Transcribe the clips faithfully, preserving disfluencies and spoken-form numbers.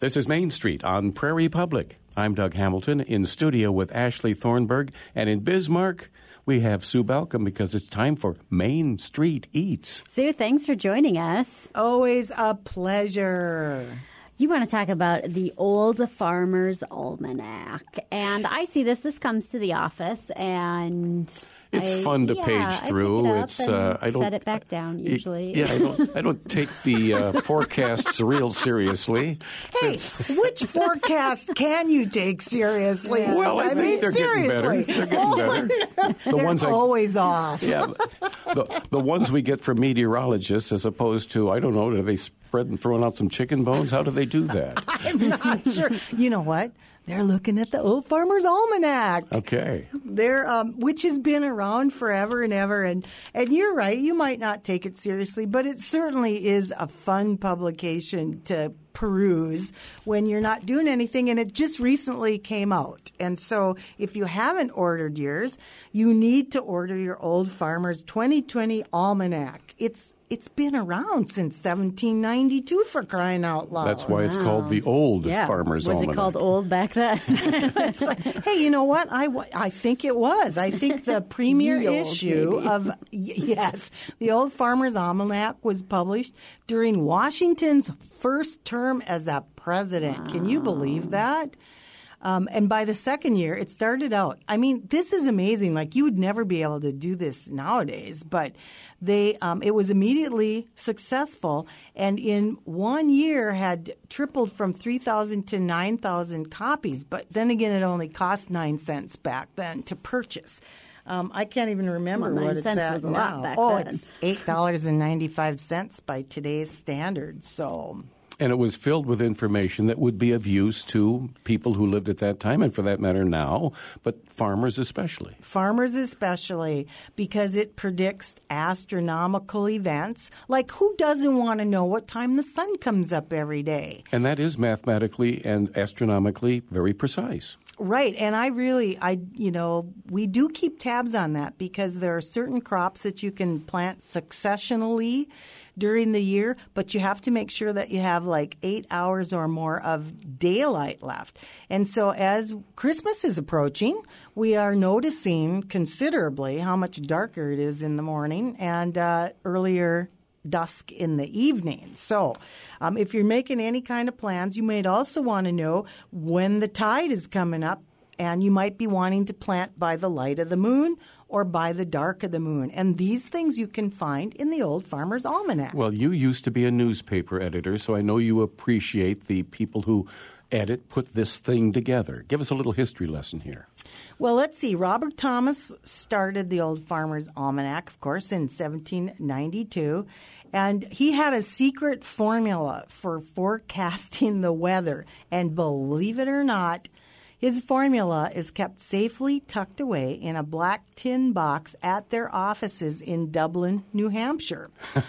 This is Main Street on Prairie Public. I'm Doug Hamilton in studio with Ashley Thornburg. And in Bismarck, we have Sue Balcom because it's time for Main Street Eats. Sue, thanks for joining us. Always a pleasure. You want to talk about the Old Farmer's Almanac. And I see this. This comes to the office, and it's I, fun to yeah, page through. I pick it up it's and uh, I don't set it back down usually. Yeah, I don't. I don't take the uh, forecasts real seriously. Hey, since, which forecast can you take seriously? Yeah. Well, I, I think mean, they're seriously. getting better. They're getting better. The They're ones I, always off. Yeah, the the ones we get from meteorologists, as opposed to I don't know, are they spread and throwing out some chicken bones? How do they do that? I'm not sure. You know what? They're looking at the Old Farmer's Almanac. Okay. They're, um, which has been around forever and ever. And, and you're right, you might not take it seriously, but it certainly is a fun publication to peruse when you're not doing anything. And it just recently came out. And so if you haven't ordered yours, you need to order your Old Farmer's twenty twenty Almanac. It's It's been around since seventeen ninety-two, for crying out loud. That's why it's called the Old yeah. Farmer's Was Almanac. it called old back then? It's like, hey, you know what? I, I think it was. I think the premier The old, issue maybe. of, y- yes, the Old Farmer's Almanac was published during Washington's first term as a president. Wow. Can you believe that? Um, and by the second year, it started out. I mean, this is amazing. Like, you would never be able to do this nowadays, but they, um, it was immediately successful, and in one year had tripled from three thousand to nine thousand copies. But then again, it only cost nine cents back then to purchase. Um, I can't even remember Well, nine what it's cents at was a now. lot back oh, then. it's eight dollars and ninety-five cents by today's standards. So. And it was filled with information that would be of use to people who lived at that time, and for that matter now, but farmers especially. Farmers especially, because it predicts astronomical events. Like, who doesn't want to know what time the sun comes up every day? And that is mathematically and astronomically very precise. Right. And I really, I, you know, we do keep tabs on that because there are certain crops that you can plant successionally during the year, but you have to make sure that you have like eight hours or more of daylight left. And so as Christmas is approaching, we are noticing considerably how much darker it is in the morning and uh, earlier dusk in the evening. So um, if you're making any kind of plans, you might also want to know when the tide is coming up, and you might be wanting to plant by the light of the moon or by the dark of the moon. And these things you can find in the Old Farmer's Almanac. Well, you used to be a newspaper editor, so I know you appreciate the people who edit, put this thing together. Give us a little history lesson here. Well, let's see. Robert Thomas started the Old Farmer's Almanac, of course, in seventeen ninety-two. And he had a secret formula for forecasting the weather. And believe it or not, his formula is kept safely tucked away in a black tin box at their offices in Dublin, New Hampshire.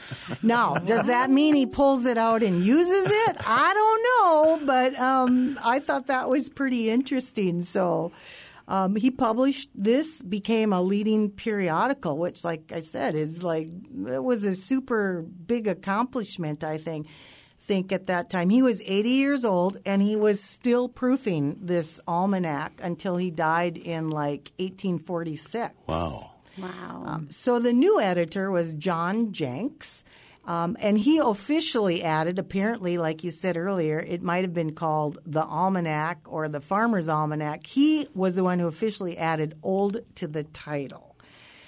Now, does that mean he pulls it out and uses it? I don't know, but um, I thought that was pretty interesting. So um, he published this, became a leading periodical, which, like I said, is like, it was a super big accomplishment, I think. think at that time. He was eighty years old, and he was still proofing this almanac until he died in like eighteen forty-six. Wow. Wow. Um, so the new editor was John Jenks, um, and he officially added, apparently, like you said earlier, it might have been called the Almanac or the Farmer's Almanac. He was the one who officially added old to the title.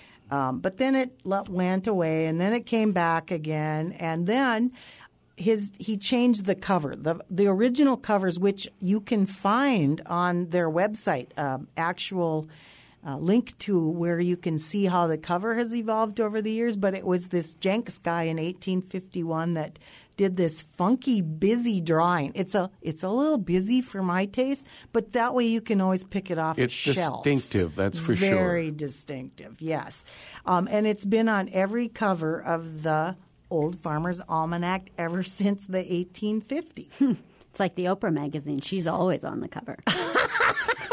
Um, but then it went away, and then it came back again, and then his he changed the cover. The the original covers, which you can find on their website, um, actual uh, link to where you can see how the cover has evolved over the years. But it was this Jenks guy in eighteen fifty-one that did this funky, busy drawing. It's a it's a little busy for my taste, but that way you can always pick it off It's a shelf. distinctive, that's for Very sure. Very distinctive, yes. Um, and it's been on every cover of the Old Farmer's Almanac ever since the eighteen fifties. It's like the Oprah magazine. She's always on the cover.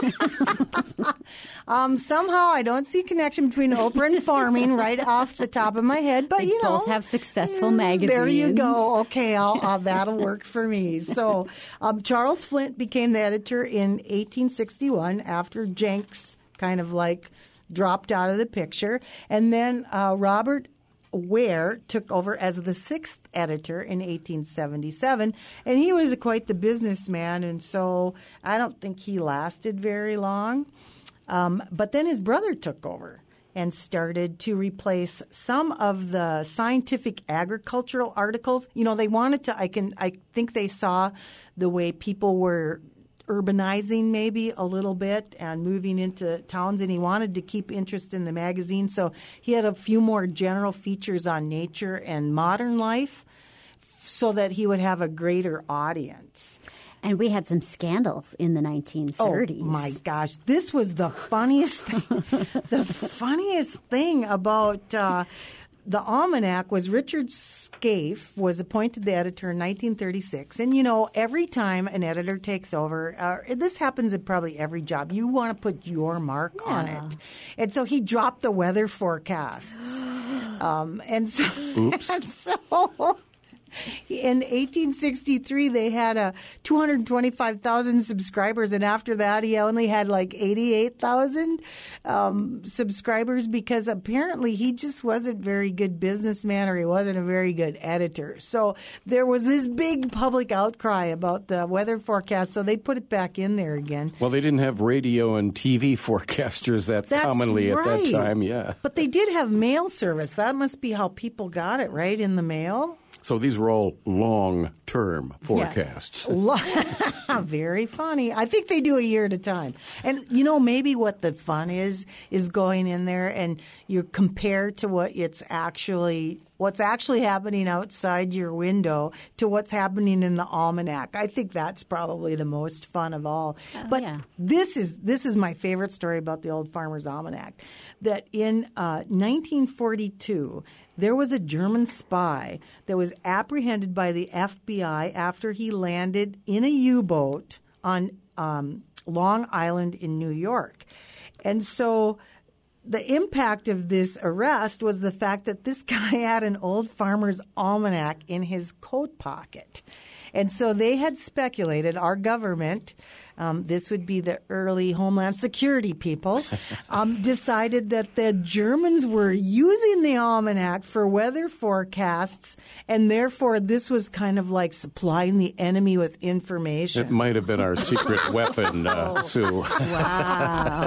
um, somehow I don't see a connection between Oprah and farming right off the top of my head. But, they you know. both have successful magazines. There you go. Okay, I'll, I'll, that'll work for me. So um, Charles Flint became the editor in eighteen sixty-one after Jenks kind of like dropped out of the picture. And then uh, Robert Ware took over as the sixth editor in eighteen seventy-seven, and he was quite the businessman, and so I don't think he lasted very long. Um, but then his brother took over and started to replace some of the scientific agricultural articles. You know, they wanted to, I can, I think they saw the way people were urbanizing maybe a little bit and moving into towns, and he wanted to keep interest in the magazine. So he had a few more general features on nature and modern life so that he would have a greater audience. And we had some scandals in the nineteen thirties. Oh, my gosh. This was the funniest thing. The funniest thing about uh, the Almanac was Richard Scaife was appointed the editor in nineteen thirty-six. And, you know, every time an editor takes over, uh, this happens at probably every job, you want to put your mark yeah. on it. And so he dropped the weather forecasts. um, and so, Oops. and so in eighteen sixty-three, they had uh, two hundred twenty-five thousand subscribers, and after that, he only had like eighty-eight thousand um, subscribers because apparently he just wasn't a very good businessman or he wasn't a very good editor. So there was this big public outcry about the weather forecast, so they put it back in there again. Well, they didn't have radio and T V forecasters that That's commonly right. at that time, yeah. But they did have mail service. That must be how people got it, right, in the mail? So these were all long-term forecasts. Yeah. Very funny. I think they do a year at a time. And, you know, maybe what the fun is, is going in there and you compare to what it's actually, what's actually happening outside your window to what's happening in the almanac. I think that's probably the most fun of all. Oh, but yeah. this is this is my favorite story about the Old Farmer's Almanac, that in uh, nineteen forty-two, there was a German spy that was apprehended by the F B I after he landed in a U-boat on um, Long Island in New York. And so the impact of this arrest was the fact that this guy had an Old Farmer's Almanac in his coat pocket. And so they had speculated, our government, um, this would be the early Homeland Security people, um, decided that the Germans were using the almanac for weather forecasts, and therefore this was kind of like supplying the enemy with information. It might have been our secret weapon, uh, Sue. Wow.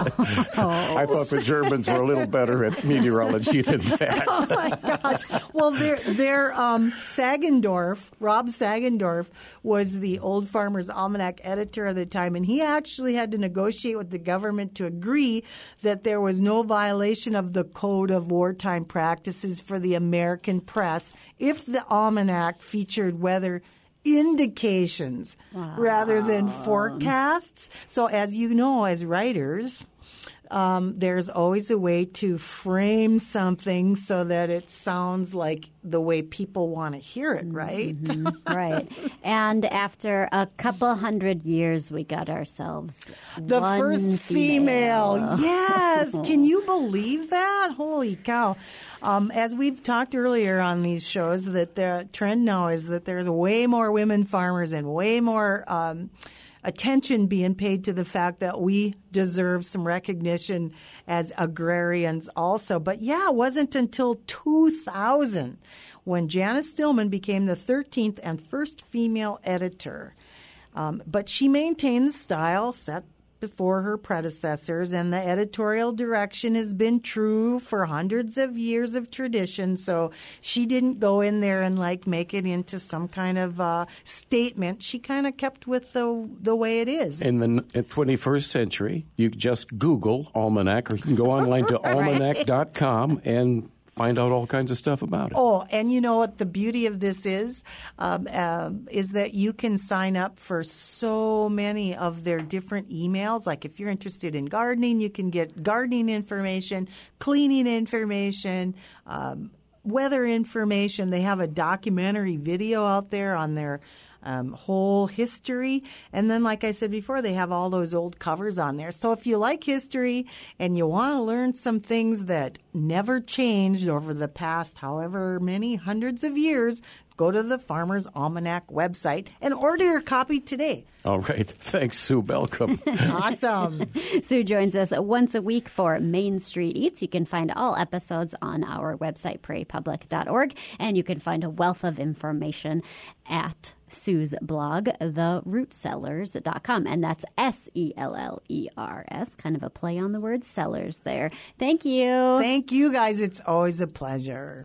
I thought the Germans were a little better at meteorology than that. Oh, my gosh. Well, their, their um, Sagendorf, Rob Sagendorf, was the Old Farmer's Almanac editor at the time, and he actually had to negotiate with the government to agree that there was no violation of the Code of Wartime Practices for the American press if the almanac featured weather indications wow. rather than forecasts. So as you know, as writers, Um, there's always a way to frame something so that it sounds like the way people want to hear it, right? Mm-hmm. Right. And after a couple hundred years, we got ourselves the one first female. female. Yes. Can you believe that? Holy cow. Um, as we've talked earlier on these shows, that the trend now is that there's way more women farmers and way more um attention being paid to the fact that we deserve some recognition as agrarians also. But yeah, it wasn't until two thousand when Janice Stillman became the thirteenth and first female editor. Um, but she maintained the style set before her predecessors, and the editorial direction has been true for hundreds of years of tradition. So she didn't go in there and like make it into some kind of uh, statement. She kind of kept with the the way it is. In the twenty-first century, you just Google Almanac, or you can go online to almanac dot com and find out all kinds of stuff about it. Oh, and you know what the beauty of this is? Um, uh, is that you can sign up for so many of their different emails. Like if you're interested in gardening, you can get gardening information, cleaning information, um, weather information. They have a documentary video out there on their um, whole history. And then, like I said before, they have all those old covers on there. So if you like history and you want to learn some things that never changed over the past however many hundreds of years, go to the Farmer's Almanac website and order your copy today. All right. Thanks, Sue Belcom. Awesome. Sue joins us once a week for Main Street Eats. You can find all episodes on our website, prairie public dot org, and you can find a wealth of information at Sue's blog, the root sellers dot com. And that's S E L L E R S, kind of a play on the word sellers there. Thank you. Thank you, guys. It's always a pleasure.